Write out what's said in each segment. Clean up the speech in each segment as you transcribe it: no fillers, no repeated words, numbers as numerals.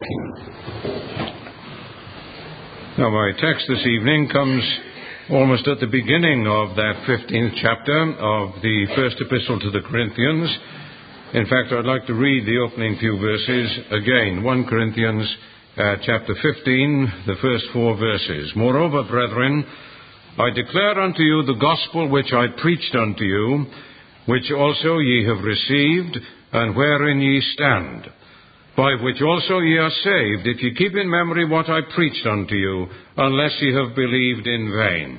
Now, my text this evening comes almost at the beginning of that 15th chapter of the first epistle to the Corinthians. In fact, I'd like to read the opening few verses again. 1 Corinthians chapter 15, the first 4 verses. Moreover, brethren, I declare unto you the gospel which I preached unto you, which also ye have received, and wherein ye stand, by which also ye are saved, if ye keep in memory what I preached unto you, unless ye have believed in vain.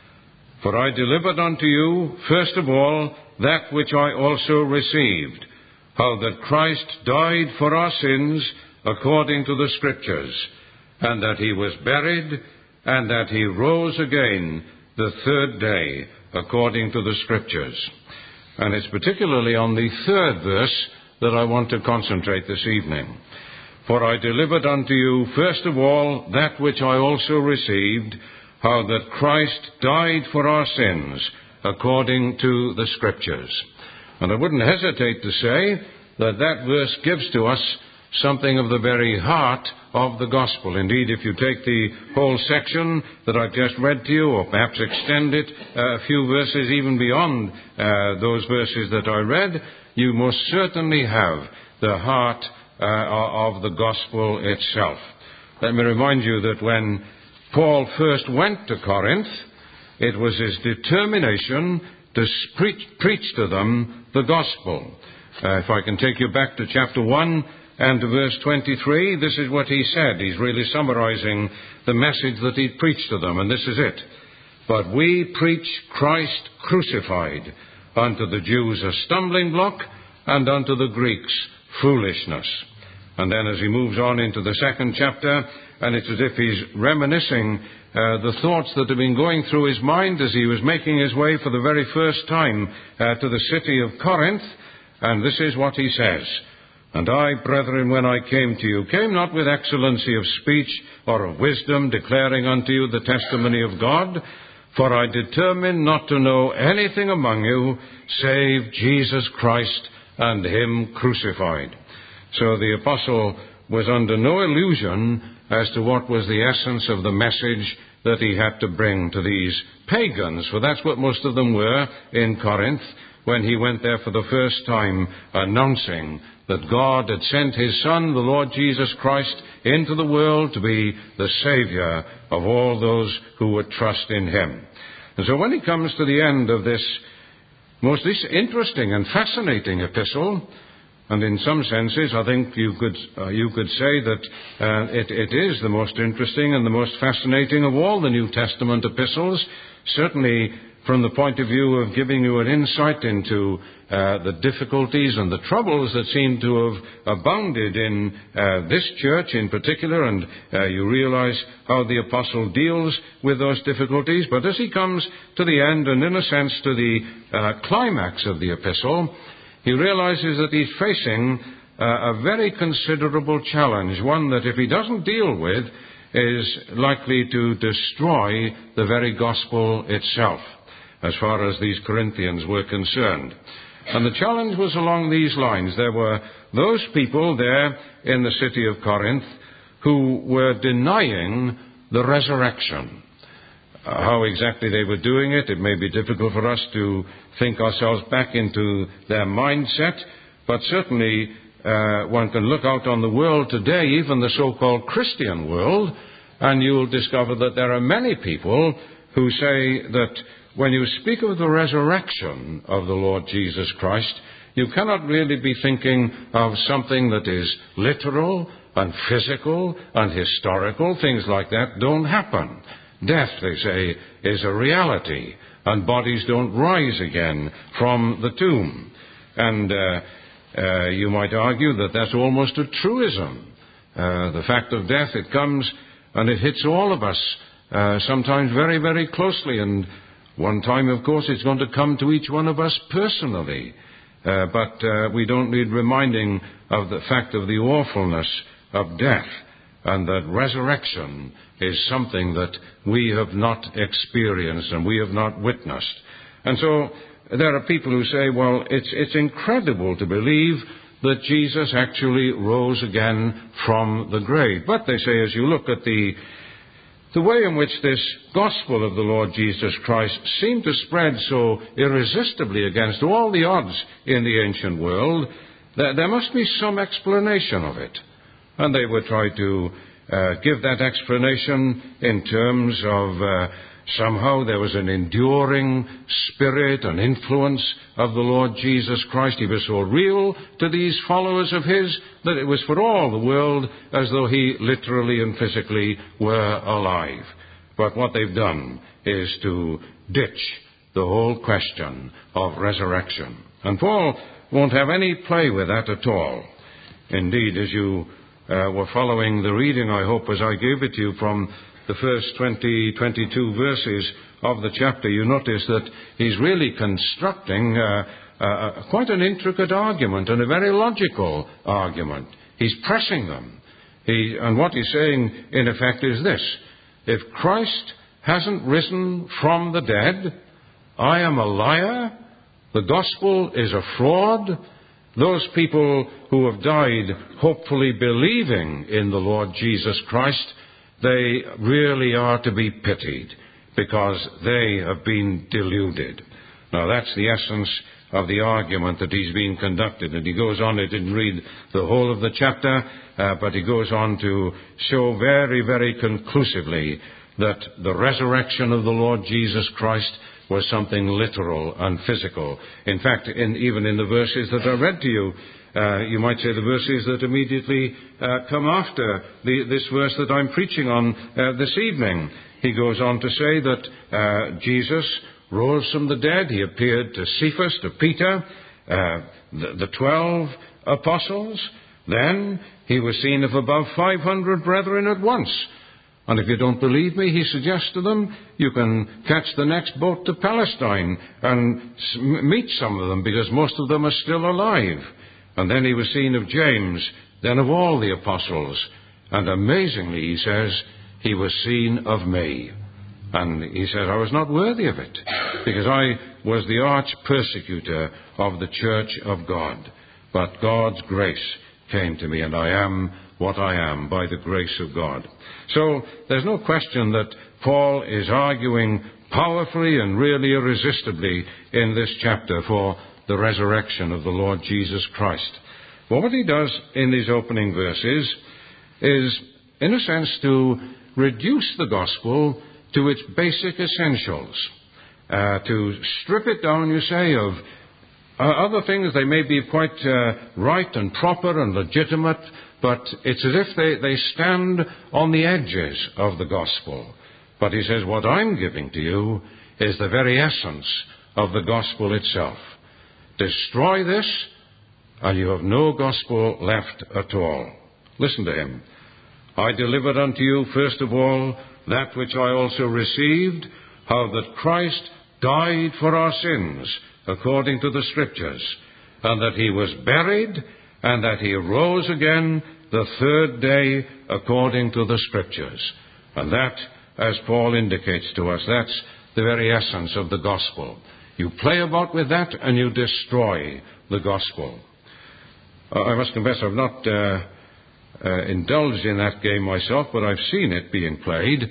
For I delivered unto you, first of all, that which I also received, how that Christ died for our sins according to the Scriptures, and that he was buried, and that he rose again the third day according to the Scriptures. And it's particularly on the third verse that I want to concentrate this evening. For I delivered unto you, first of all, that which I also received, how that Christ died for our sins, according to the Scriptures. And I wouldn't hesitate to say that that verse gives to us something of the very heart of the gospel. Indeed, if you take the whole section that I've just read to you, or perhaps extend it a few verses even beyond those verses that I read, you most certainly have the heart of the gospel itself. Let me remind you that when Paul first went to Corinth, it was his determination to preach to them the gospel. If I can take you back to chapter 1 and to verse 23, this is what he said. He's really summarizing the message that he preached to them, and this is it. But we preach Christ crucified, unto the Jews a stumbling block, and unto the Greeks foolishness. And then as he moves on into the second chapter, and it's as if he's reminiscing the thoughts that have been going through his mind as he was making his way for the very first time to the city of Corinth. And this is what he says. And I, brethren, when I came to you, came not with excellency of speech or of wisdom, declaring unto you the testimony of God. For I determined not to know anything among you, save Jesus Christ and him crucified. So the apostle was under no illusion as to what was the essence of the message that he had to bring to these pagans, for that's what most of them were in Corinth, when he went there for the first time, announcing that God had sent his Son, the Lord Jesus Christ, into the world to be the Savior of all those who would trust in him. And so when he comes to the end of this most interesting and fascinating epistle, and in some senses I think you could say that it is the most interesting and the most fascinating of all the New Testament epistles, certainly from the point of view of giving you an insight into the difficulties and the troubles that seem to have abounded in this church in particular, and you realize how the apostle deals with those difficulties. But as he comes to the end, and in a sense to the climax of the epistle, he realizes that he's facing a very considerable challenge, one that if he doesn't deal with is likely to destroy the very gospel itself, as far as these Corinthians were concerned. And the challenge was along these lines. There were those people there in the city of Corinth who were denying the resurrection. How exactly they were doing it, it may be difficult for us to think ourselves back into their mindset, but certainly one can look out on the world today, even the so-called Christian world, and you'll discover that there are many people who say that when you speak of the resurrection of the Lord Jesus Christ, you cannot really be thinking of something that is literal and physical and historical. Things like that don't happen. Death, they say, is a reality, and bodies don't rise again from the tomb. And you might argue that that's almost a truism. The fact of death, it comes and it hits all of us, sometimes very, very closely, and one time, of course, it's going to come to each one of us personally. But we don't need reminding of the fact of the awfulness of death, and that resurrection is something that we have not experienced and we have not witnessed. And so there are people who say, well, it's incredible to believe that Jesus actually rose again from the grave. But they say, as you look at the way in which this gospel of the Lord Jesus Christ seemed to spread so irresistibly against all the odds in the ancient world, there must be some explanation of it. And they would try to give that explanation in terms of somehow there was an enduring spirit and influence of the Lord Jesus Christ. He was so real to these followers of his that it was for all the world as though he literally and physically were alive. But what they've done is to ditch the whole question of resurrection. And Paul won't have any play with that at all. Indeed, as you were following the reading, I hope, as I gave it to you from the first 22 verses of the chapter, you notice that he's really constructing quite an intricate argument and a very logical argument. He's pressing them. And what he's saying, in effect, is this: if Christ hasn't risen from the dead, I am a liar, the gospel is a fraud. Those people who have died hopefully believing in the Lord Jesus Christ, they really are to be pitied because they have been deluded. Now that's the essence of the argument that he's been conducted. And he goes on, I didn't read the whole of the chapter, but he goes on to show very, very conclusively that the resurrection of the Lord Jesus Christ was something literal and physical. In fact, even in the verses that I read to you, you might say the verses that immediately come after this verse that I'm preaching on this evening, he goes on to say that Jesus rose from the dead. He appeared to Cephas, to Peter, the 12 apostles. Then he was seen of above 500 brethren at once. And if you don't believe me, he suggests to them, you can catch the next boat to Palestine and meet some of them, because most of them are still alive. And then he was seen of James, then of all the apostles. And amazingly, he says, he was seen of me. And he said, I was not worthy of it, because I was the arch persecutor of the church of God. But God's grace came to me, and I am what I am by the grace of God. So there's no question that Paul is arguing powerfully and really irresistibly in this chapter for the resurrection of the Lord Jesus Christ. Well, what he does in these opening verses is, in a sense, to reduce the gospel to its basic essentials, to strip it down, you say, of other things. They may be quite right and proper and legitimate, but it's as if they stand on the edges of the gospel. But he says, what I'm giving to you is the very essence of the gospel itself. Destroy this, and you have no gospel left at all. Listen to him. I delivered unto you, first of all, that which I also received, how that Christ died for our sins, according to the Scriptures, and that he was buried, and that he rose again the third day, according to the Scriptures. And that, as Paul indicates to us, that's the very essence of the gospel. You play about with that, and you destroy the gospel. I must confess I've not indulged in that game myself, but I've seen it being played.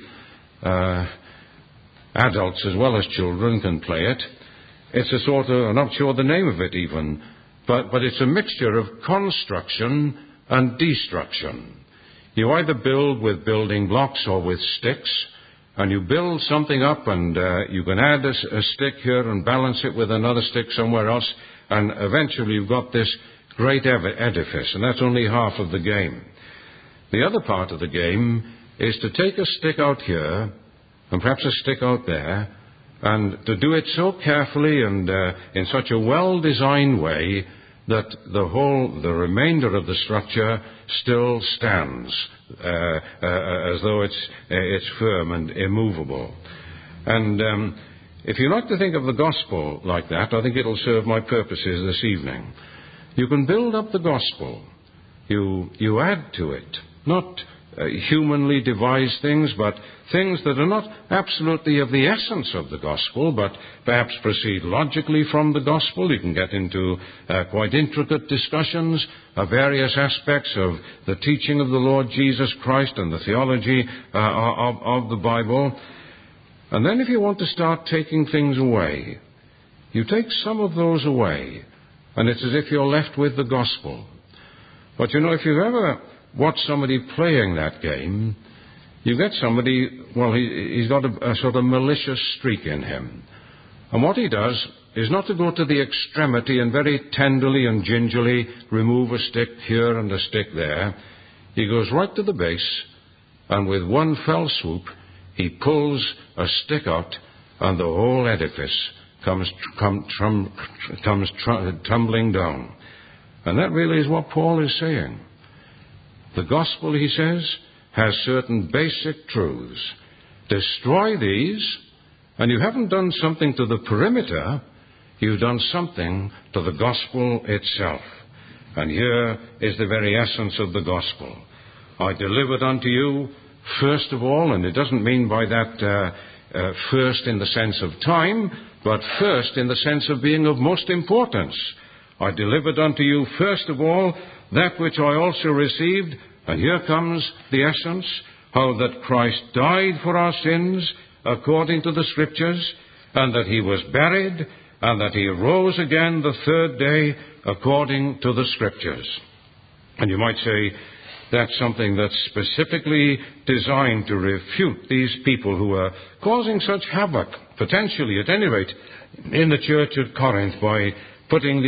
Adults as well as children can play it. It's a sort of, I'm not sure the name of it even, but it's a mixture of construction and destruction. You either build with building blocks or with sticks, and you build something up, and you can add a stick here and balance it with another stick somewhere else, and eventually you've got this great edifice, and that's only half of the game. The other part of the game is to take a stick out here, and perhaps a stick out there, and to do it so carefully and in such a well-designed way that the remainder of the structure still stands, as though it's firm and immovable. And if you like to think of the gospel like that, I think it'll serve my purposes this evening. You can build up the gospel. You add to it, not humanly devised things, but things that are not absolutely of the essence of the gospel, but perhaps proceed logically from the gospel. You can get into quite intricate discussions of various aspects of the teaching of the Lord Jesus Christ and the theology of the Bible. And then if you want to start taking things away, you take some of those away, and it's as if you're left with the gospel. But you know, if you've ever watched somebody playing that game, you get somebody, well, he's got a sort of malicious streak in him. And what he does is not to go to the extremity and very tenderly and gingerly remove a stick here and a stick there. He goes right to the base, and with one fell swoop, he pulls a stick out, and the whole edifice comes tumbling down. And that really is what Paul is saying. The gospel, he says, has certain basic truths. Destroy these, and you haven't done something to the perimeter, you've done something to the gospel itself. And here is the very essence of the gospel. I delivered unto you, first of all, and it doesn't mean by that first in the sense of time, but first in the sense of being of most importance. I delivered unto you, first of all, that which I also received, and here comes the essence, how that Christ died for our sins according to the Scriptures, and that he was buried, and that he rose again the third day according to the Scriptures. And you might say that's something that's specifically designed to refute these people who are causing such havoc, potentially at any rate, in the church at Corinth by putting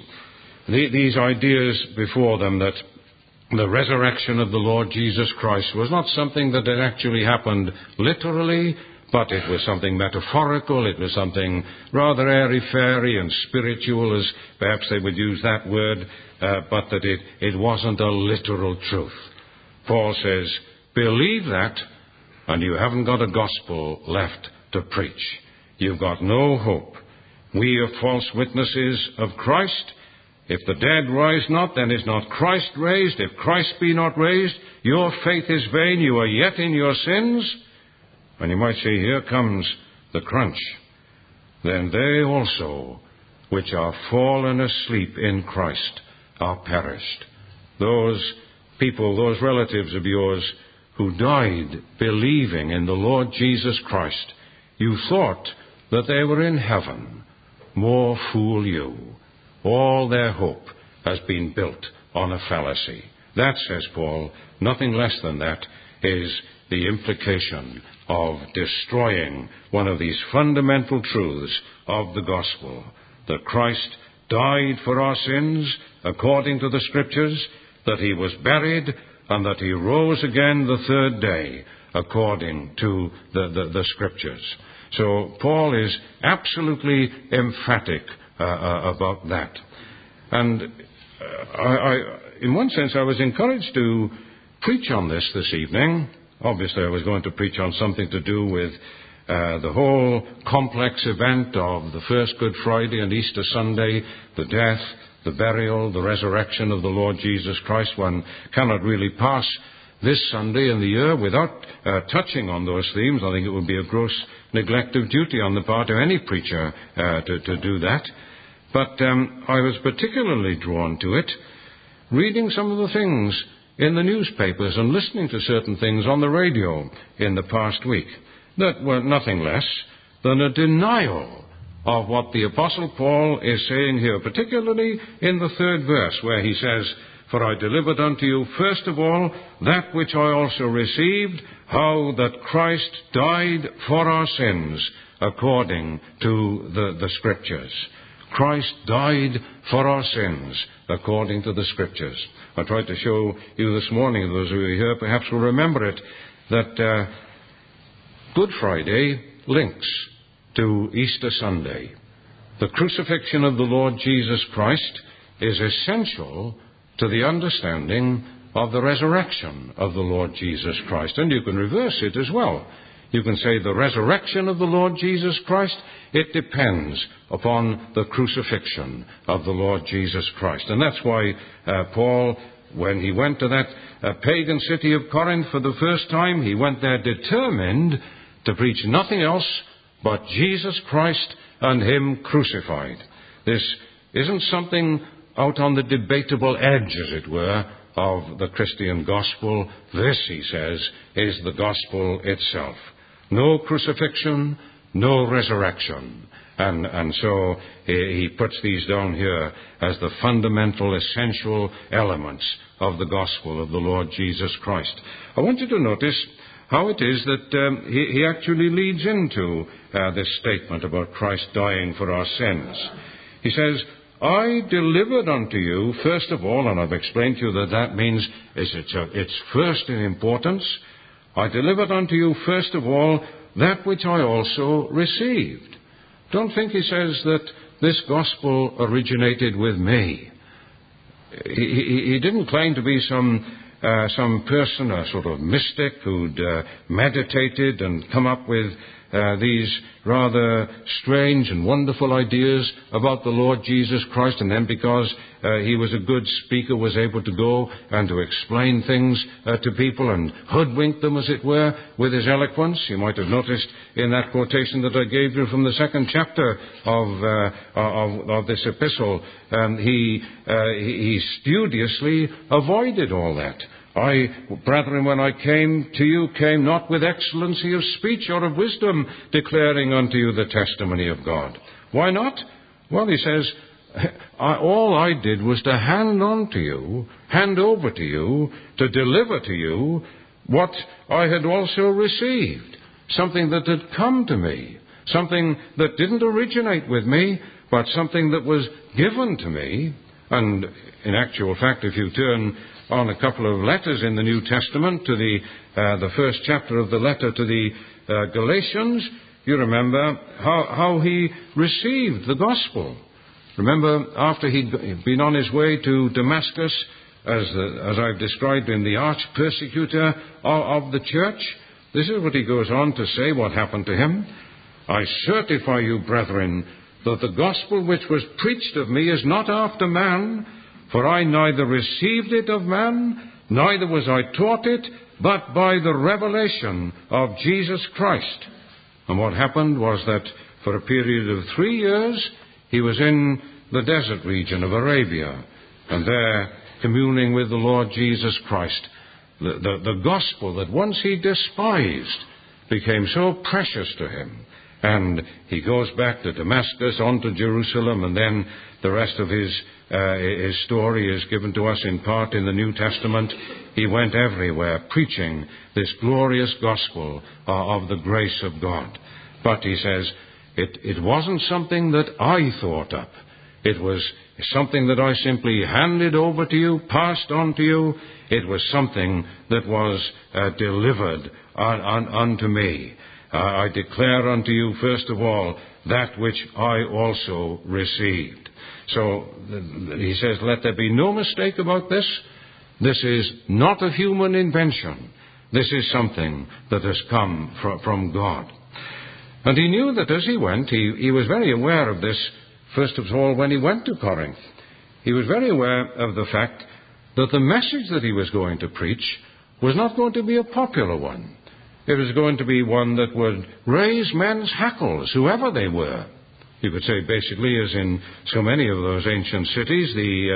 these ideas before them that the resurrection of the Lord Jesus Christ was not something that had actually happened literally, but it was something metaphorical, it was something rather airy-fairy and spiritual, as perhaps they would use that word, but that it wasn't a literal truth. Paul says, believe that, and you haven't got a gospel left to preach. You've got no hope. We are false witnesses of Christ. If the dead rise not, then is not Christ raised. If Christ be not raised, your faith is vain. You are yet in your sins. And you might say, here comes the crunch. Then they also, which are fallen asleep in Christ, are perished. Those people, those relatives of yours who died believing in the Lord Jesus Christ, you thought that they were in heaven. More fool you. All their hope has been built on a fallacy. That, says Paul, nothing less than that is the implication of destroying one of these fundamental truths of the gospel, that Christ died for our sins according to the Scriptures, that he was buried, and that he rose again the third day according to the Scriptures. So Paul is absolutely emphatic about that. And in one sense, I was encouraged to preach on this evening. Obviously, I was going to preach on something to do with the whole complex event of the first Good Friday and Easter Sunday, the death, the burial, the resurrection of the Lord Jesus Christ. One cannot really pass this Sunday in the year without touching on those themes. I think it would be a gross neglect of duty on the part of any preacher to do that. But I was particularly drawn to it, reading some of the things in the newspapers and listening to certain things on the radio in the past week that were nothing less than a denial of what the Apostle Paul is saying here, particularly in the third verse where he says, for I delivered unto you first of all that which I also received, how that Christ died for our sins according to the Scriptures. Christ died for our sins according to the Scriptures. I tried to show you this morning, those who are here perhaps will remember it, that Good Friday links to Easter Sunday. The crucifixion of the Lord Jesus Christ is essential to the understanding of the resurrection of the Lord Jesus Christ. And you can reverse it as well. You can say the resurrection of the Lord Jesus Christ, it depends upon the crucifixion of the Lord Jesus Christ. And that's why Paul when he went to that pagan city of Corinth for the first time, he went there determined to preach nothing else but Jesus Christ and Him crucified. This isn't something out on the debatable edge, as it were, of the Christian gospel. This, he says, is the gospel itself. No crucifixion, no resurrection. And so he puts these down here as the fundamental, essential elements of the gospel of the Lord Jesus Christ. I want you to notice how it is that he actually leads into this statement about Christ dying for our sins. He says, I delivered unto you, first of all, and I've explained to you that means it's first in importance. I delivered unto you, first of all, that which I also received. Don't think he says that this gospel originated with me. He didn't claim to be some person, a sort of mystic who'd meditated and come up with these rather strange and wonderful ideas about the Lord Jesus Christ, and then because he was a good speaker was able to go and to explain things to people and hoodwink them, as it were, with his eloquence. You might have noticed in that quotation that I gave you from the 2nd chapter of this epistle, he studiously avoided all that. I, brethren, when I came to you, came not with excellency of speech or of wisdom, declaring unto you the testimony of God. Why not? Well, he says, all I did was to hand over to you, to deliver to you what I had also received, something that had come to me, something that didn't originate with me, but something that was given to me. And in actual fact, if you turn on a couple of letters in the New Testament to the 1st chapter of the letter to the Galatians, you remember how he received the gospel. Remember, after he'd been on his way to Damascus, as I've described him, the arch persecutor of the church, this is what he goes on to say, what happened to him. I certify you, brethren, that the gospel which was preached of me is not after man, for I neither received it of man, neither was I taught it, but by the revelation of Jesus Christ. And what happened was that for a period of 3 years, he was in the desert region of Arabia, and there communing with the Lord Jesus Christ. The gospel that once he despised became so precious to him. And he goes back to Damascus, on to Jerusalem, and then the rest of his story is given to us in part in the New Testament. He went everywhere preaching this glorious gospel of the grace of God. But he says, it wasn't something that I thought up. It was something that I simply handed over to you, passed on to you. It was something that was delivered unto me. I declare unto you, first of all, that which I also received. So he says, let there be no mistake about this. This is not a human invention. This is something that has come from God. And he knew that as he went, he was very aware of this, first of all, when he went to Corinth. He was very aware of the fact that the message that he was going to preach was not going to be a popular one. It was going to be one that would raise men's hackles, whoever they were. You could say, basically, as in so many of those ancient cities,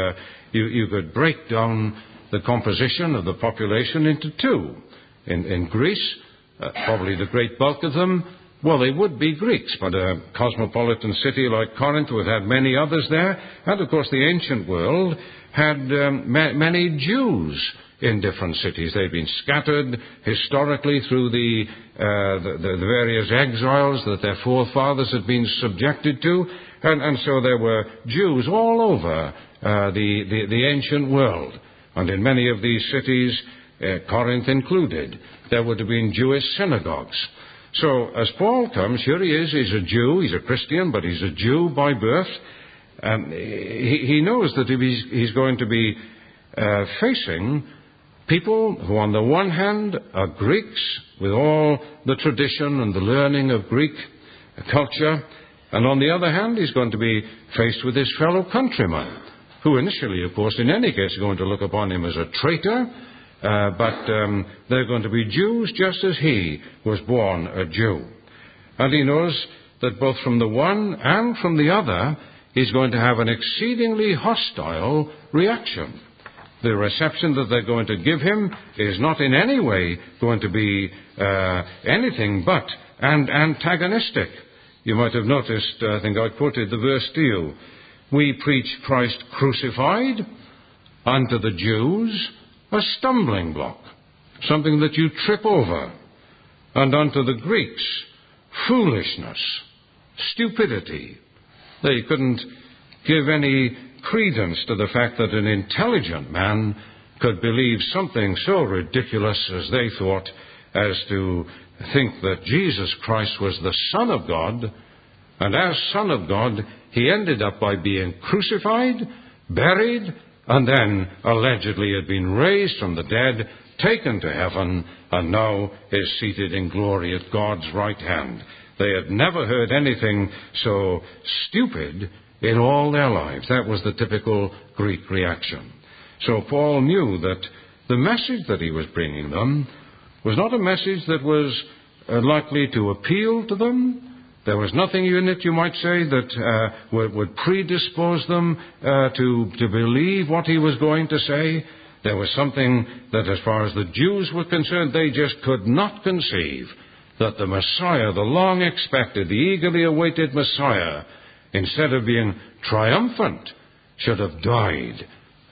you could break down the composition of the population into two. In Greece, probably the great bulk of them, well, they would be Greeks, but a cosmopolitan city like Corinth would have many others there. And, of course, the ancient world had many Jews in different cities. They'd been scattered historically through the various exiles that their forefathers had been subjected to, and so there were Jews all over the ancient world. And in many of these cities, Corinth included, there would have been Jewish synagogues. So as Paul comes, here he is, he's a Jew, he's a Christian, but he's a Jew by birth. He knows that he's going to be facing people who on the one hand are Greeks with all the tradition and the learning of Greek culture, and on the other hand he's going to be faced with his fellow countrymen who initially, of course, in any case, are going to look upon him as a traitor, but they're going to be Jews just as he was born a Jew. And he knows that both from the one and from the other, he's going to have an exceedingly hostile reaction. The reception that they're going to give him is not in any way going to be anything but antagonistic. You might have noticed, I think I quoted the verse to you, we preach Christ crucified, unto the Jews a stumbling block, something that you trip over, and unto the Greeks foolishness, stupidity. They couldn't give any credence to the fact that an intelligent man could believe something so ridiculous as they thought as to think that Jesus Christ was the Son of God, and as Son of God, he ended up by being crucified, buried, and then allegedly had been raised from the dead, taken to heaven, and now is seated in glory at God's right hand. They had never heard anything so stupid in all their lives. That was the typical Greek reaction. So Paul knew that the message that he was bringing them was not a message that was likely to appeal to them. There was nothing in it, you might say, that would predispose them to believe what he was going to say. There was something that, as far as the Jews were concerned, they just could not conceive, that the Messiah, the long-expected, the eagerly awaited Messiah, instead of being triumphant, should have died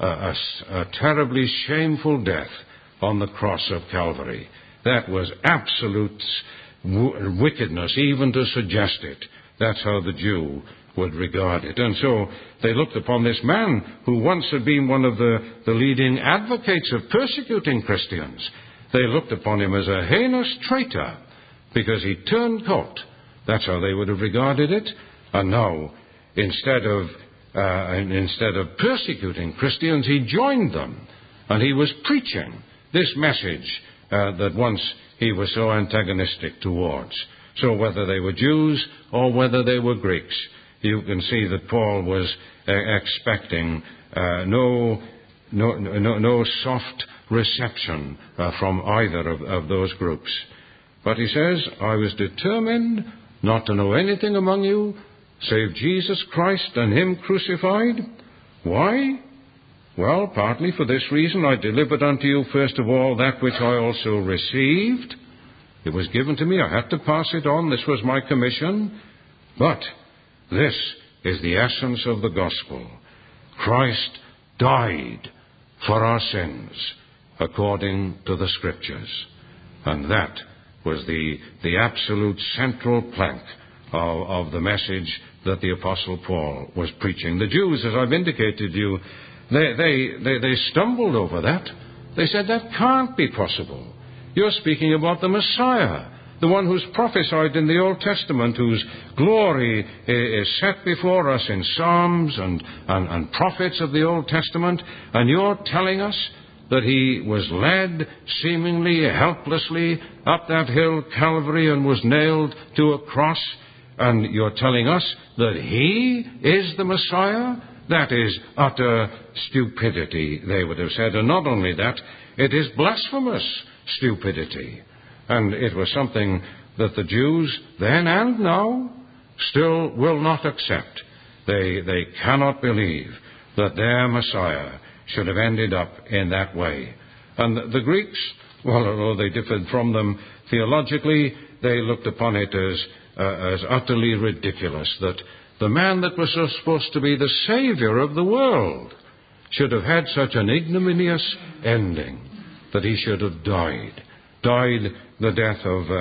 a terribly shameful death on the cross of Calvary. That was absolute wickedness, even to suggest it. That's how the Jew would regard it. And so they looked upon this man who once had been one of the leading advocates of persecuting Christians. They looked upon him as a heinous traitor because he turned coat. That's how they would have regarded it. And now, instead of persecuting Christians, he joined them, and he was preaching this message that once he was so antagonistic towards. So whether they were Jews or whether they were Greeks, you can see that Paul was expecting no soft reception from either of those groups. But he says, I was determined not to know anything among you save Jesus Christ and him crucified. Why? Well, partly for this reason, I delivered unto you first of all that which I also received. It was given to me. I had to pass it on. This was my commission. But this is the essence of the gospel. Christ died for our sins according to the Scriptures. And that was the absolute central plank of the message that the Apostle Paul was preaching. The Jews, as I've indicated to you, they stumbled over that. They said, that can't be possible. You're speaking about the Messiah, the one who's prophesied in the Old Testament, whose glory is set before us in Psalms and prophets of the Old Testament, and you're telling us that he was led seemingly helplessly up that hill, Calvary, and was nailed to a cross, and you're telling us that he is the Messiah? That is utter stupidity, they would have said. And not only that, it is blasphemous stupidity. And it was something that the Jews then and now still will not accept. They cannot believe that their Messiah should have ended up in that way. And the Greeks, well, although they differed from them theologically, they looked upon it as utterly ridiculous that the man that was so supposed to be the Savior of the world should have had such an ignominious ending, that he should have died the death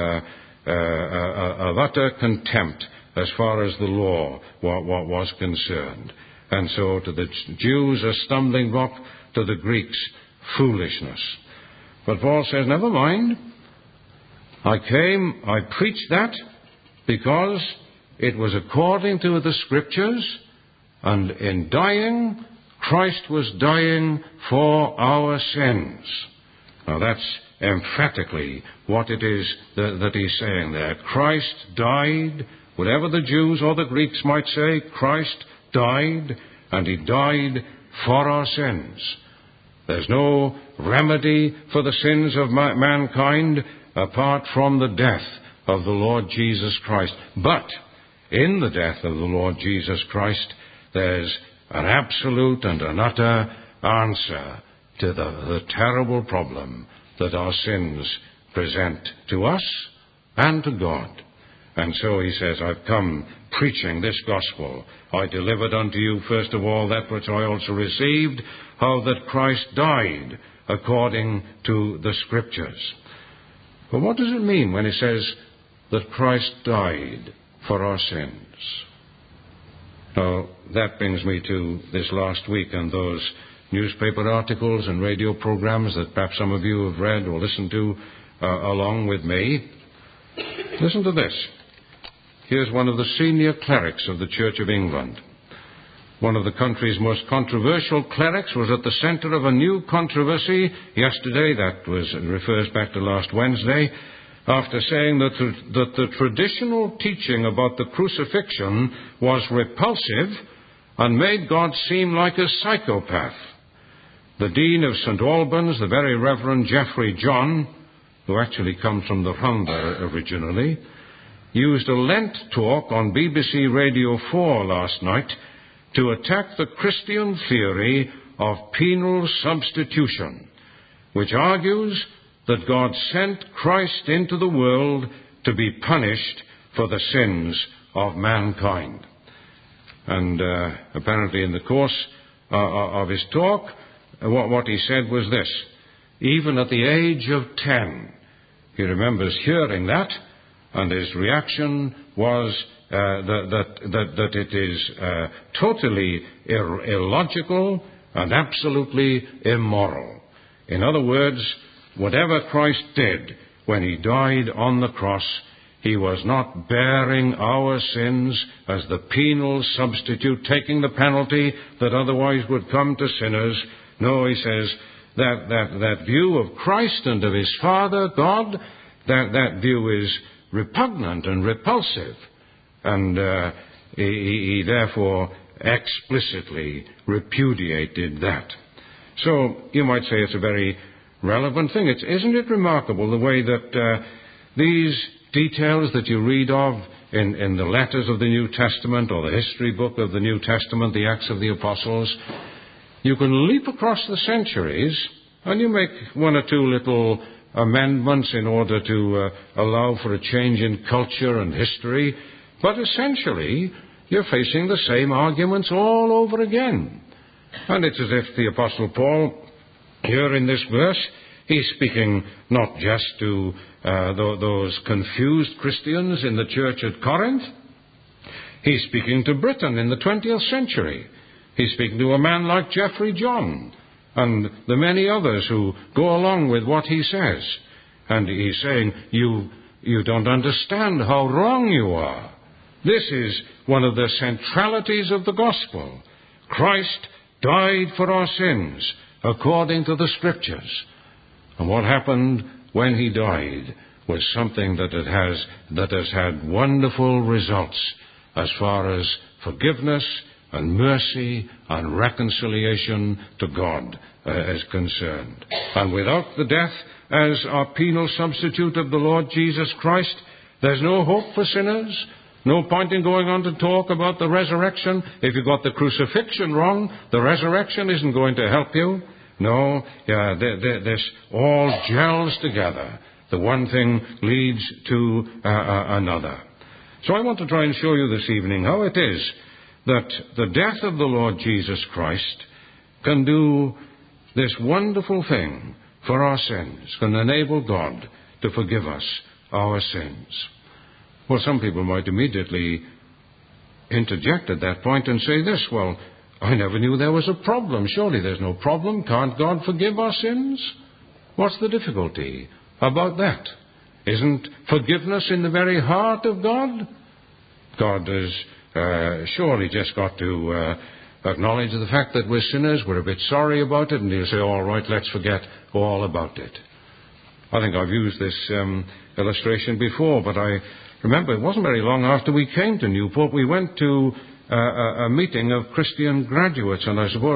of utter contempt as far as the law was concerned. And so to the Jews a stumbling block, to the Greeks foolishness. But Paul says, never mind. I preached that because it was according to the Scriptures, and in dying, Christ was dying for our sins. Now that's emphatically what it is that he's saying there. Christ died, whatever the Jews or the Greeks might say, Christ died, and he died for our sins. There's no remedy for the sins of mankind apart from the death of the Lord Jesus Christ. But in the death of the Lord Jesus Christ, there's an absolute and an utter answer to the terrible problem that our sins present to us and to God. And so he says, I've come preaching this gospel. I delivered unto you first of all that which I also received, how that Christ died according to the Scriptures. But what does it mean when it says that Christ died for our sins? Now, that brings me to this last week and those newspaper articles and radio programs that perhaps some of you have read or listened to along with me. Listen to this. Here's one of the senior clerics of the Church of England. One of the country's most controversial clerics was at the center of a new controversy yesterday, refers back to last Wednesday, after saying that the traditional teaching about the crucifixion was repulsive and made God seem like a psychopath. The Dean of St. Albans, the Very Reverend Geoffrey John, who actually comes from the Rhondda originally, used a Lent talk on BBC Radio 4 last night to attack the Christian theory of penal substitution, which argues that God sent Christ into the world to be punished for the sins of mankind. And apparently in the course of his talk, what he said was this: even at the age of 10, he remembers hearing that, and his reaction was that it is totally illogical and absolutely immoral. In other words, whatever Christ did when he died on the cross, he was not bearing our sins as the penal substitute, taking the penalty that otherwise would come to sinners. No, he says, that view of Christ and of his Father, God, that view is repugnant and repulsive. And he therefore explicitly repudiated that. So you might say it's a very relevant thing. Isn't it remarkable the way that these details that you read of in the letters of the New Testament or the history book of the New Testament, the Acts of the Apostles, you can leap across the centuries and you make one or two little amendments in order to allow for a change in culture and history, but essentially you're facing the same arguments all over again. And it's as if the Apostle Paul, here in this verse, he's speaking not just to those confused Christians in the church at Corinth. He's speaking to Britain in the 20th century. He's speaking to a man like Geoffrey John and the many others who go along with what he says. And he's saying, you don't understand how wrong you are. This is one of the centralities of the gospel. Christ died for our sins according to the Scriptures. And what happened when he died was something that has had wonderful results as far as forgiveness and mercy and reconciliation to God is concerned. And without the death as our penal substitute of the Lord Jesus Christ, there's no hope for sinners. No point in going on to talk about the resurrection. If you got the crucifixion wrong, the resurrection isn't going to help you. No, this all gels together. The one thing leads to another. So I want to try and show you this evening how it is that the death of the Lord Jesus Christ can do this wonderful thing for our sins, can enable God to forgive us our sins. Well, some people might immediately interject at that point and say this: well, I never knew there was a problem. Surely there's no problem. Can't God forgive our sins? What's the difficulty about that? Isn't forgiveness in the very heart of God? God has surely just got to acknowledge the fact that we're sinners, we're a bit sorry about it, and he'll say, all right, let's forget all about it. I think I've used this illustration before, but I remember it wasn't very long after we came to Newport, we went to a meeting of Christian graduates, and I suppose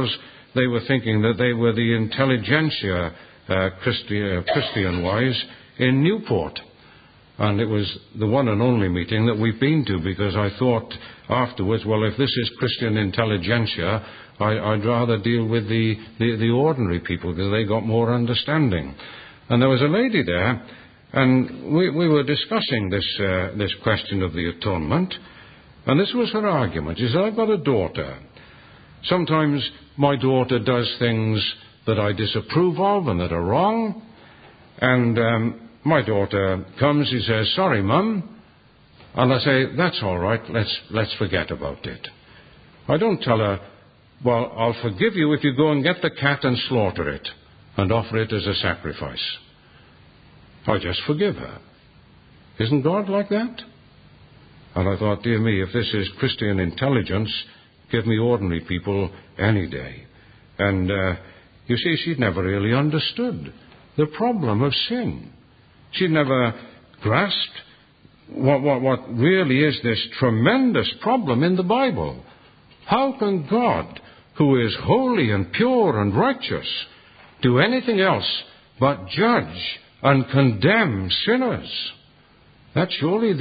they were thinking that they were the intelligentsia, Christian-wise, in Newport. And it was the one and only meeting that we've been to, because I thought afterwards, well, if this is Christian intelligentsia, I'd rather deal with the ordinary people, because they got more understanding. And there was a lady there, and we were discussing this question of the atonement, and this was her argument. She said, I've got a daughter. Sometimes my daughter does things that I disapprove of and that are wrong, and my daughter comes, she says, sorry, Mum, and I say, that's all right, let's forget about it. I don't tell her, well, I'll forgive you if you go and get the cat and slaughter it and offer it as a sacrifice. I just forgive her. Isn't God like that? And I thought, dear me, if this is Christian intelligence, give me ordinary people any day. And you see, she'd never really understood the problem of sin. She'd never grasped what really is this tremendous problem in the Bible. How can God, who is holy and pure and righteous, do anything else but judge and condemn sinners? That's surely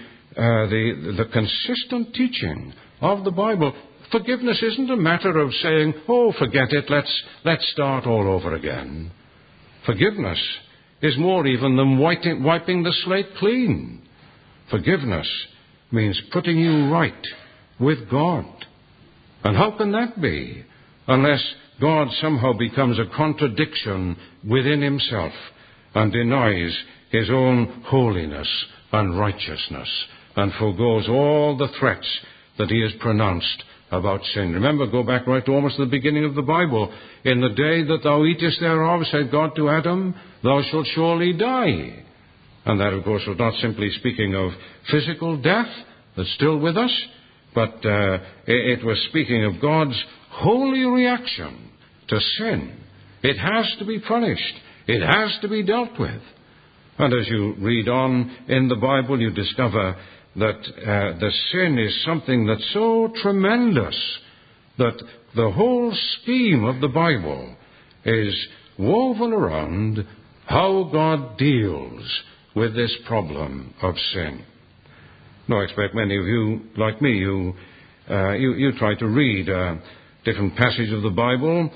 the consistent teaching of the Bible. Forgiveness isn't a matter of saying, oh, forget it, let's start all over again. Forgiveness is more even than wiping the slate clean. Forgiveness means putting you right with God. And how can that be unless God somehow becomes a contradiction within himself and denies his own holiness and righteousness and forgoes all the threats that he has pronounced about sin? Remember, go back right to almost the beginning of the Bible. In the day that thou eatest thereof, said God to Adam, thou shalt surely die. And that, of course, was not simply speaking of physical death that's still with us, but it was speaking of God's holy reaction to sin. It has to be punished. It has to be dealt with. And as you read on in the Bible, you discover that the sin is something that's so tremendous that the whole scheme of the Bible is woven around how God deals with this problem of sin. Now, I expect many of you, like me, you try to read different passages of the Bible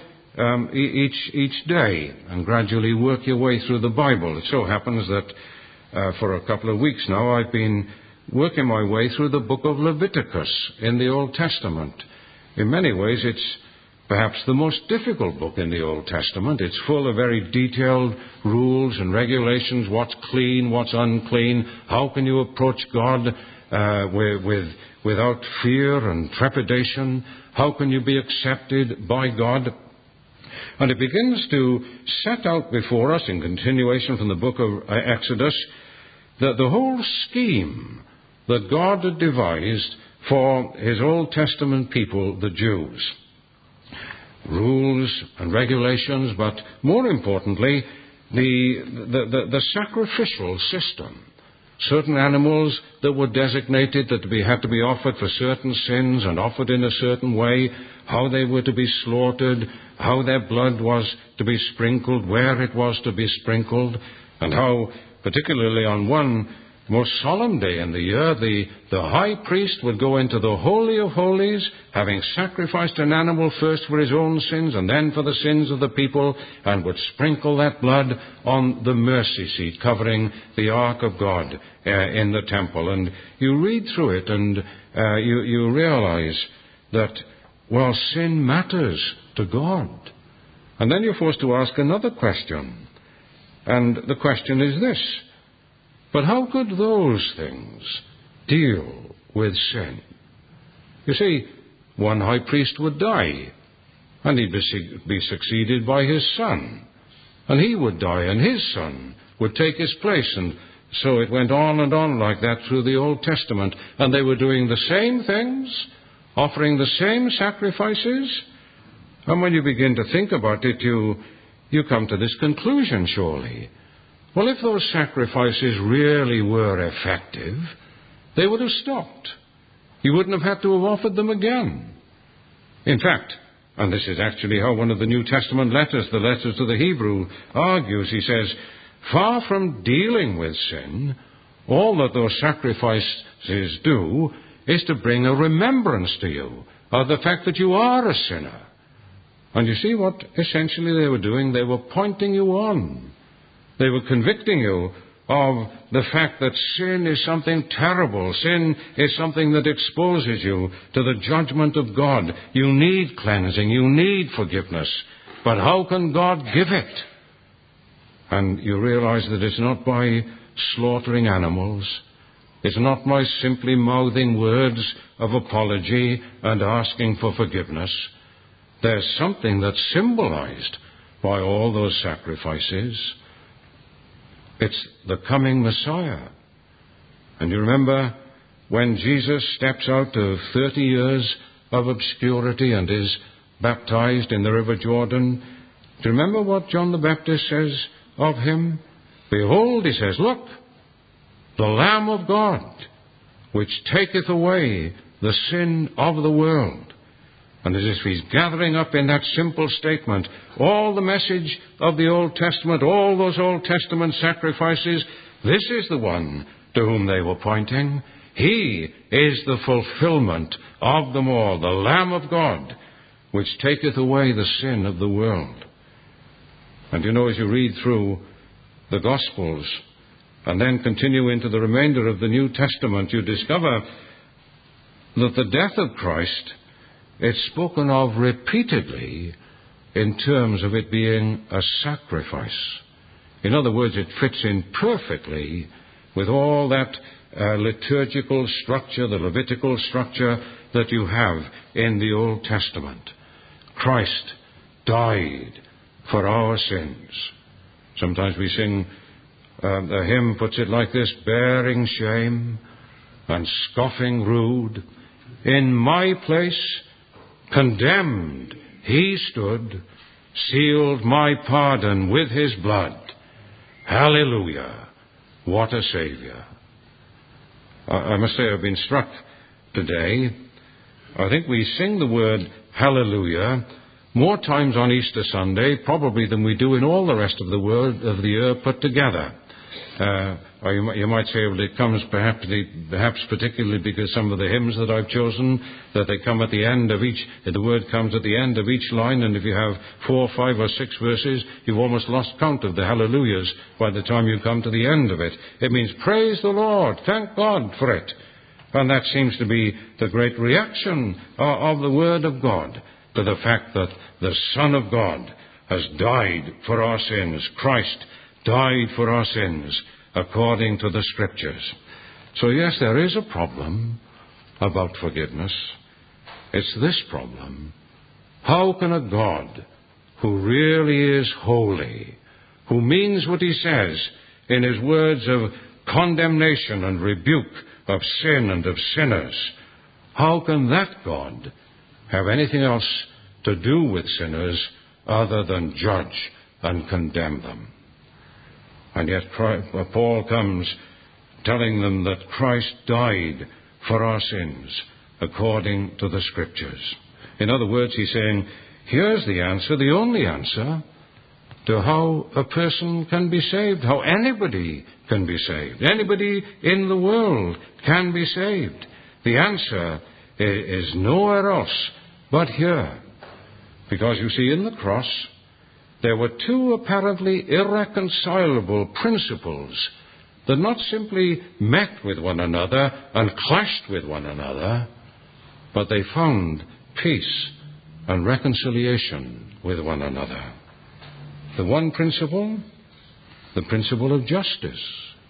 each day and gradually work your way through the Bible. It so happens that for a couple of weeks now I've been working my way through the book of Leviticus in the Old Testament. In many ways, it's perhaps the most difficult book in the Old Testament. It's full of very detailed rules and regulations, what's clean, what's unclean, how can you approach God without fear and trepidation, how can you be accepted by God. And it begins to set out before us, in continuation from the book of Exodus, that the whole scheme that God had devised for his Old Testament people, the Jews. Rules and regulations, but more importantly, the sacrificial system. Certain animals that were designated that had to be offered for certain sins and offered in a certain way, how they were to be slaughtered, how their blood was to be sprinkled, where it was to be sprinkled, and how, particularly on one most solemn day in the year, the high priest would go into the Holy of Holies, having sacrificed an animal first for his own sins and then for the sins of the people, and would sprinkle that blood on the mercy seat covering the Ark of God in the temple. And you read through it and you realize that, well, sin matters to God. And then you're forced to ask another question. And the question is this: but how could those things deal with sin? You see, one high priest would die, and he'd be succeeded by his son. And he would die, and his son would take his place. And so it went on and on like that through the Old Testament. And they were doing the same things, offering the same sacrifices. And when you begin to think about it, you come to this conclusion, surely. Well, if those sacrifices really were effective, they would have stopped. You wouldn't have had to have offered them again. In fact, And this is actually how one of the New Testament letters, the letters to the Hebrew, argues. He says, far from dealing with sin, all that those sacrifices do is to bring a remembrance to you of the fact that you are a sinner. And you see what essentially they were doing? They were pointing you on. They were convicting you of the fact that sin is something terrible. Sin is something that exposes you to the judgment of God. You need cleansing. You need forgiveness. But how can God give it? And you realize that it's not by slaughtering animals. It's not by simply mouthing words of apology and asking for forgiveness. There's something that's symbolized by all those sacrifices. It's the coming Messiah. And you remember when Jesus steps out of 30 years of obscurity and is baptized in the River Jordan, do you remember what John the Baptist says of him? Behold, he says, look, the Lamb of God, which taketh away the sin of the world. And as if he's gathering up in that simple statement all the message of the Old Testament, all those Old Testament sacrifices, this is the one to whom they were pointing. He is the fulfillment of them all, the Lamb of God, which taketh away the sin of the world. And you know, as you read through the Gospels and then continue into the remainder of the New Testament, you discover that the death of Christ, it's spoken of repeatedly in terms of it being a sacrifice. In other words, it fits in perfectly with all that liturgical structure, the Levitical structure that you have in the Old Testament. Christ died for our sins. Sometimes we sing, the hymn puts it like this, bearing shame and scoffing rude, in my place condemned he stood, sealed my pardon with his blood. Hallelujah, what a Savior. I must say I've been struck today. I think we sing the word hallelujah more times on Easter Sunday probably than we do in all the rest of the world of the year put together. Or you might say, well, it comes perhaps particularly because some of the hymns that I've chosen, that they come at the end of each, the word comes at the end of each line, and if you have 4, 5 or 6 verses, you've almost lost count of the hallelujahs by the time you come to the end of it. It means praise the Lord, thank God for it. And that seems to be the great reaction of the Word of God to the fact that the Son of God has died for our sins. Christ died for our sins according to the Scriptures. So yes, there is a problem about forgiveness. It's this problem. How can a God who really is holy, who means what he says in his words of condemnation and rebuke of sin and of sinners, how can that God have anything else to do with sinners other than judge and condemn them? And yet Paul comes telling them that Christ died for our sins according to the Scriptures. In other words, he's saying, here's the answer, the only answer to how a person can be saved, how anybody can be saved. Anybody in the world can be saved. The answer is nowhere else but here. Because you see, in the cross, there were 2 apparently irreconcilable principles that not simply met with one another and clashed with one another, but they found peace and reconciliation with one another. The one principle, the principle of justice.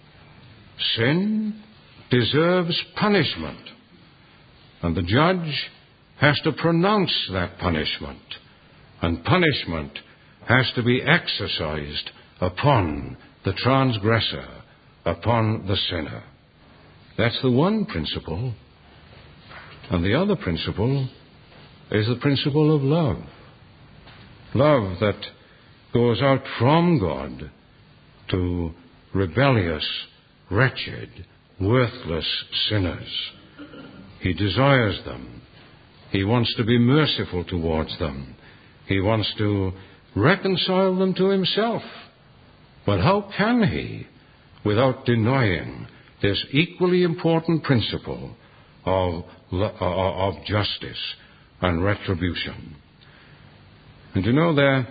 Sin deserves punishment, and the judge has to pronounce that punishment, and punishment has to be exercised upon the transgressor, upon the sinner. That's the one principle. And the other principle is the principle of love. Love that goes out from God to rebellious, wretched, worthless sinners. He desires them. He wants to be merciful towards them. He wants to reconcile them to himself. But how can he without denying this equally important principle of justice and retribution? And you know, there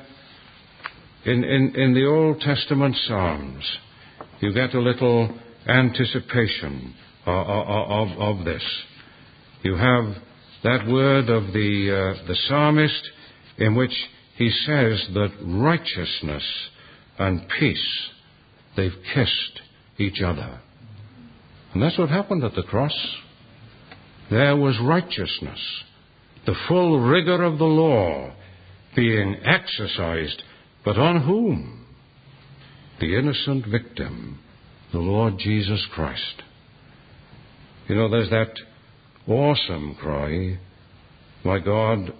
in the Old Testament Psalms, you get a little anticipation of this. You have that word of the psalmist in which he says that righteousness and peace, they've kissed each other. And that's what happened at the cross. There was righteousness, the full rigor of the law being exercised, but on whom? The innocent victim, the Lord Jesus Christ. You know, there's that awesome cry, my God,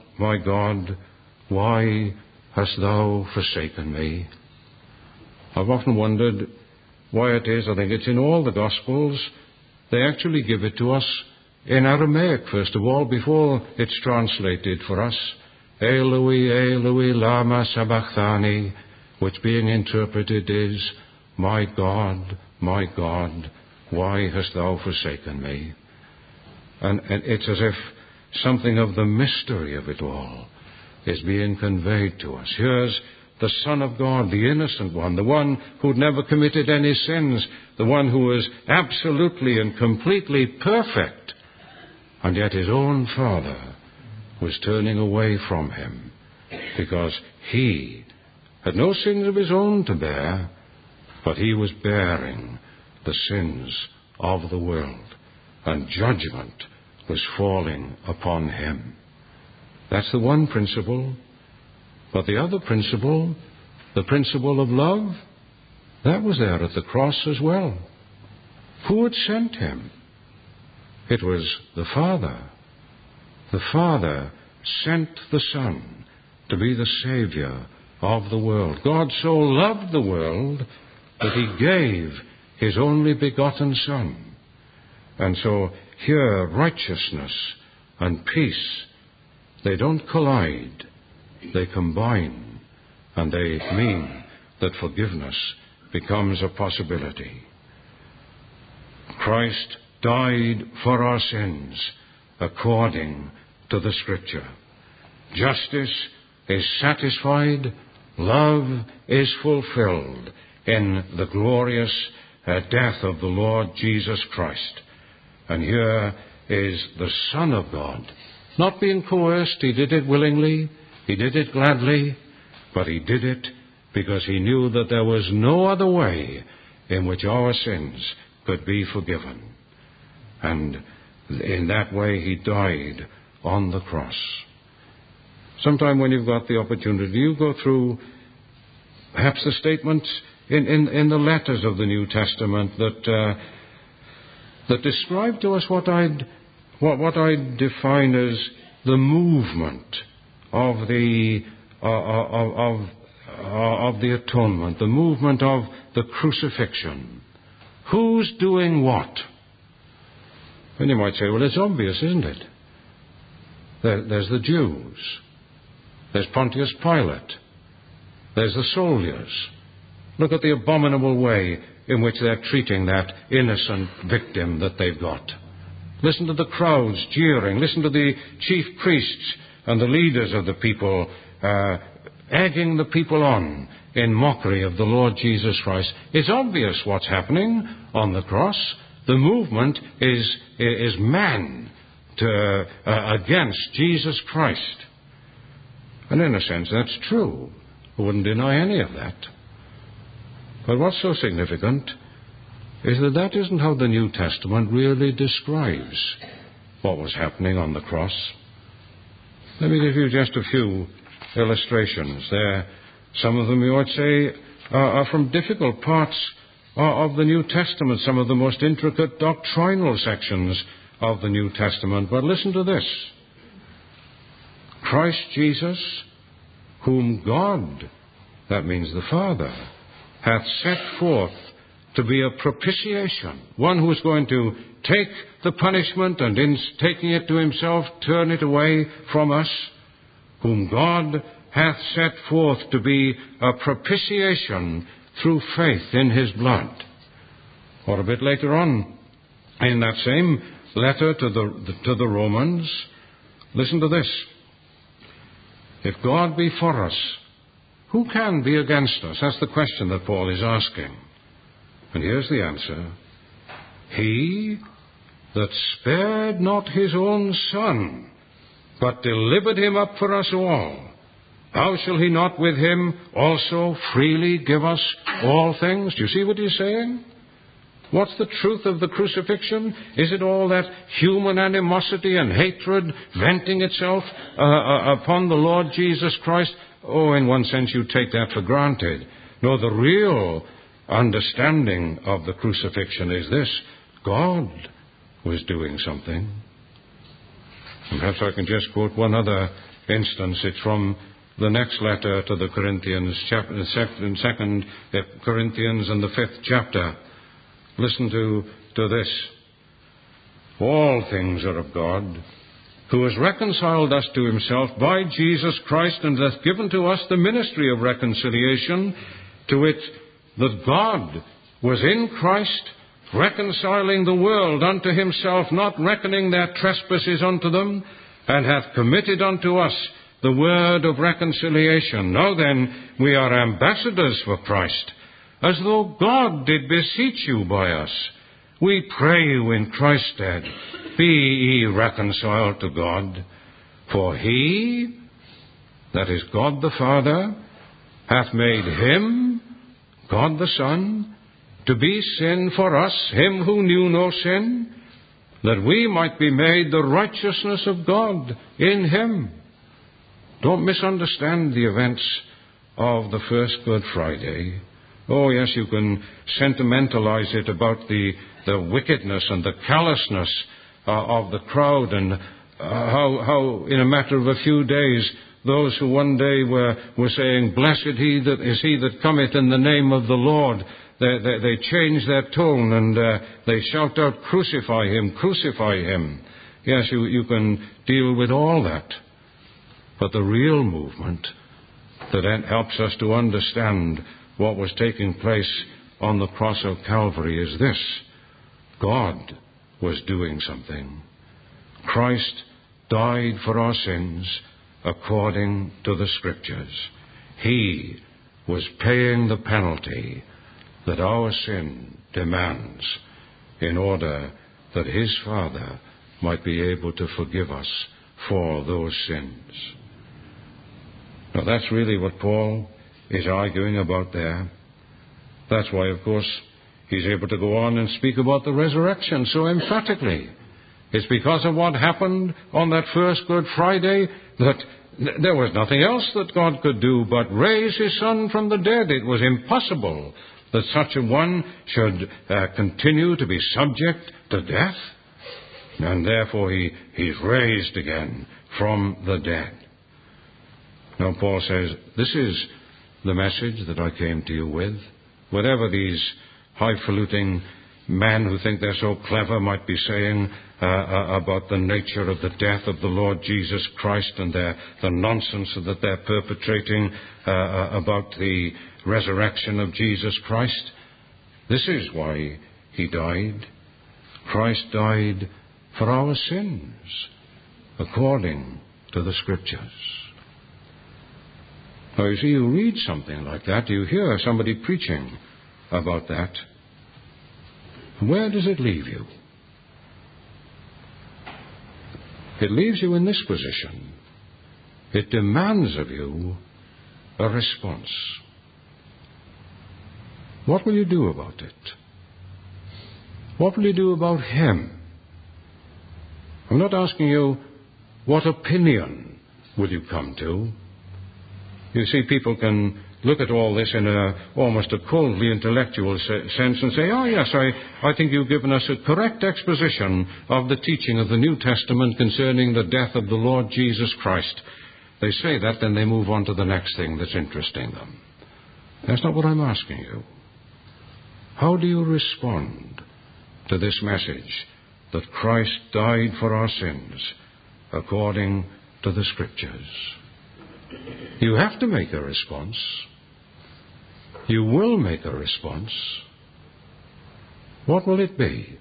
why hast thou forsaken me? I've often wondered why it is. I think it's in all the Gospels. They actually give it to us in Aramaic, first of all, before it's translated for us. Eloi, Eloi, lama sabachthani, which being interpreted is, my God, why hast thou forsaken me? And it's as if something of the mystery of it all is being conveyed to us. Here's the Son of God, the innocent one, the one who'd never committed any sins, the one who was absolutely and completely perfect, and yet his own Father was turning away from him because he had no sins of his own to bear, but he was bearing the sins of the world, and judgment was falling upon him. That's the one principle. But the other principle, the principle of love, that was there at the cross as well. Who had sent him? It was the Father. The Father sent the Son to be the Savior of the world. God so loved the world that he gave his only begotten Son. And so here, righteousness and peace, they don't collide. They combine, and they mean that forgiveness becomes a possibility. Christ died for our sins according to the Scripture. Justice is satisfied, love is fulfilled in the glorious death of the Lord Jesus Christ. And here is the Son of God, not being coerced. He did it willingly. He did it gladly, but he did it because he knew that there was no other way in which our sins could be forgiven. And in that way he died on the cross. Sometime when you've got the opportunity, you go through perhaps the statements in the letters of the New Testament that describe to us what I'd define as the movement of the atonement, the movement of the crucifixion. Who's doing what? And you might say, well, it's obvious, isn't it? There's the Jews. There's Pontius Pilate. There's the soldiers. Look at the abominable way in which they're treating that innocent victim that they've got. Listen to the crowds jeering. Listen to the chief priests and the leaders of the people egging the people on in mockery of the Lord Jesus Christ. It's obvious what's happening on the cross. The movement is man against Jesus Christ. And in a sense, that's true. I wouldn't deny any of that. But what's so significant is that isn't how the New Testament really describes what was happening on the cross. Let me give you just a few illustrations there. Some of them, you might say, are from difficult parts of the New Testament, some of the most intricate doctrinal sections of the New Testament. But listen to this. Christ Jesus, whom God, that means the Father, hath set forth to be a propitiation, one who is going to take the punishment and in taking it to himself, turn it away from us, whom God hath set forth to be a propitiation through faith in his blood. Or a bit later on, in that same letter to the Romans, listen to this. If God be for us, who can be against us? That's the question that Paul is asking. And here's the answer. He that spared not his own Son, but delivered him up for us all, how shall he not with him also freely give us all things? Do you see what he's saying? What's the truth of the crucifixion? Is it all that human animosity and hatred venting itself upon the Lord Jesus Christ? Oh, in one sense you take that for granted. No, the real understanding of the crucifixion is this. God was doing something. And perhaps I can just quote one other instance. It's from the next letter to the Corinthians, in 2 Corinthians and the 5th chapter. Listen to this. All things are of God, who has reconciled us to himself by Jesus Christ, and hath given to us the ministry of reconciliation, to wit, that God was in Christ, reconciling the world unto himself, not reckoning their trespasses unto them, and hath committed unto us the word of reconciliation. Now then, we are ambassadors for Christ, as though God did beseech you by us. We pray you in Christ's stead, be ye reconciled to God. For he, that is God the Father, hath made him, God the Son, to be sin for us, him who knew no sin, that we might be made the righteousness of God in him. Don't misunderstand the events of the first Good Friday. Oh, yes, you can sentimentalize it about the wickedness and the callousness of the crowd, and how in a matter of a few days, those who one day were saying, "Blessed is he that cometh in the name of the Lord," they change their tone and they shout out, "Crucify him, crucify him." Yes, you can deal with all that. But the real movement that helps us to understand what was taking place on the cross of Calvary is this. God was doing something. Christ died for our sins according to the Scriptures. He was paying the penalty that our sin demands in order that his Father might be able to forgive us for those sins. Now that's really what Paul is arguing about there. That's why, of course, he's able to go on and speak about the resurrection so emphatically. It's because of what happened on that first Good Friday that there was nothing else that God could do but raise his Son from the dead. It was impossible that such a one should continue to be subject to death. And therefore he's raised again from the dead. Now Paul says, this is the message that I came to you with. Whatever these highfalutin men who think they're so clever might be saying about the nature of the death of the Lord Jesus Christ and the nonsense that they're perpetrating about the resurrection of Jesus Christ. This is why he died. Christ died for our sins, according to the Scriptures. Now, you see, you read something like that, you hear somebody preaching about that. Where does it leave you? It leaves you in this position. It demands of you a response. What will you do about it? What will you do about him? I'm not asking you what opinion will you come to. You see, people can look at all this in almost a coldly intellectual sense and say, oh yes, I think you've given us a correct exposition of the teaching of the New Testament concerning the death of the Lord Jesus Christ. They say that, then they move on to the next thing that's interesting them. That's not what I'm asking you. How do you respond to this message that Christ died for our sins according to the Scriptures? You have to make a response. You will make a response. What will it be?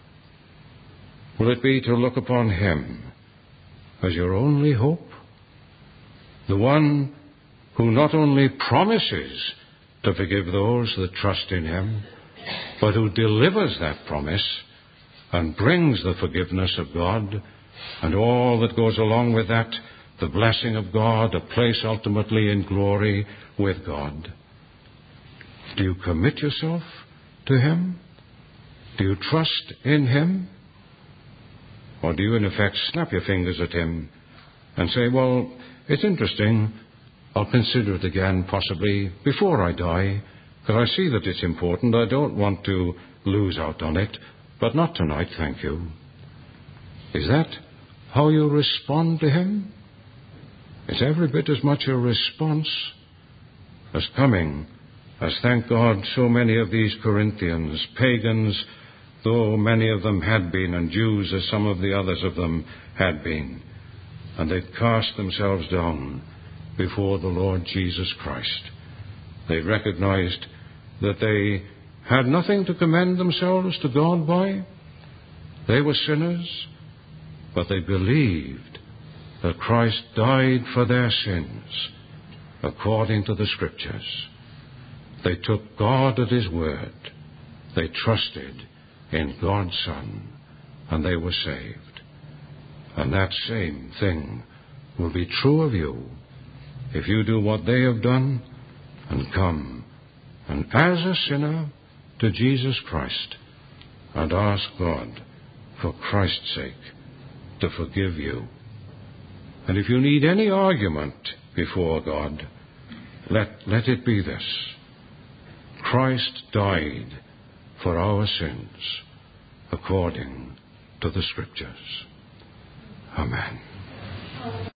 Will it be to look upon Him as your only hope? The one who not only promises to forgive those that trust in Him, but who delivers that promise and brings the forgiveness of God and all that goes along with that, the blessing of God, a place ultimately in glory with God. Do you commit yourself to Him? Do you trust in Him? Or do you in effect snap your fingers at Him and say, well, it's interesting, I'll consider it again possibly before I die, because I see that it's important, I don't want to lose out on it, but not tonight, thank you. Is that how you respond to Him? It's every bit as much a response as coming, as thank God so many of these Corinthians, pagans, though many of them had been, and Jews as some of the others of them had been, and they'd cast themselves down before the Lord Jesus Christ. They recognized that they had nothing to commend themselves to God by. They were sinners, but they believed that Christ died for their sins according to the Scriptures. They took God at His word. They trusted in God's Son, and they were saved. And that same thing will be true of you if you do what they have done and come, and as a sinner, to Jesus Christ and ask God, for Christ's sake, to forgive you. And if you need any argument before God, let it be this: Christ died for our sins according to the Scriptures. Amen.